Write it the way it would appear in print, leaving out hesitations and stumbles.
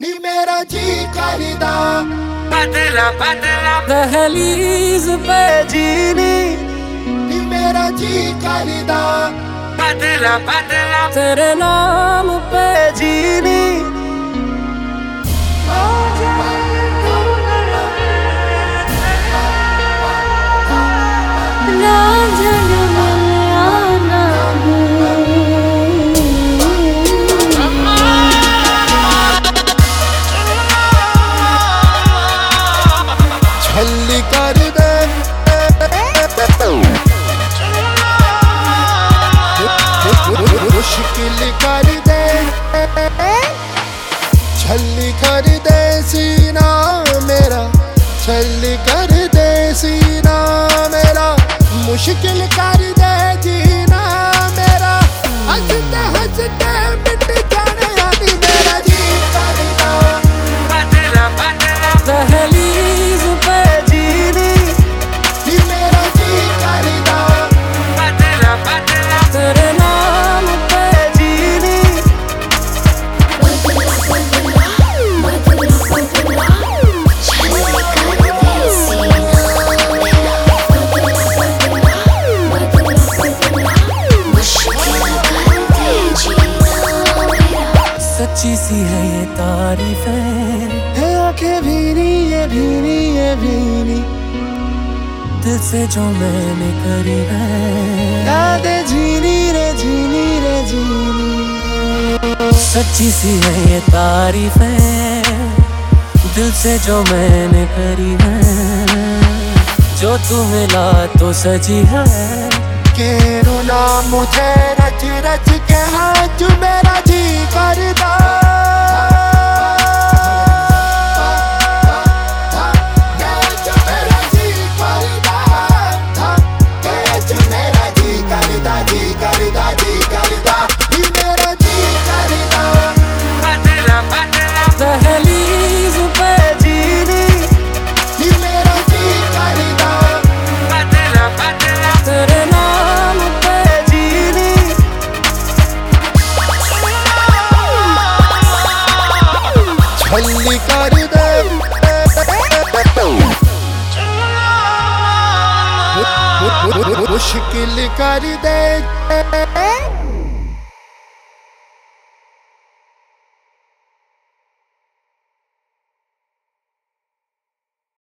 नी मेरा जी करदा बदला बदला दहलीज पे जीनी, नी मेरा जी करदा बदला बदला तेरे नाम पे जीनी। छल्ली कर दे मुश्किल कर दे, छल्ली कर दे सीना मेरा, छल्ली कर दे सीना मेरा, मुश्किल कर दे जीना मेरा, हंसते हंसते मिट जाने आनी मेरा जी करदा बदला बदला दहलीज पे जीनी, नी मेरा जी करदा बदला बदला तेरे नाम पे जीनी। सच्ची सी है ये तारीफें, है आंखें भीनी ये भीनी ये भीनी, दिल से जो मैंने करी है, यादें झीनी रे झीनी रे झीनी। सच्ची सी है ये तारीफें, दिल से जो मैंने करी है, जो तू मिला तो सजी है। के रुला मुझे रच रच के हाथ मेरा जी करदा, मेरा जी करदा, मेरा जी करदा जी करदा जी करदा, मेरा जी करदा बदला बदला दहलीज पे जीनी, मेरा जी करदा बदला बदला तेरे नाम पे जीनी। छल्ली कर दे मुश्किल कर दे।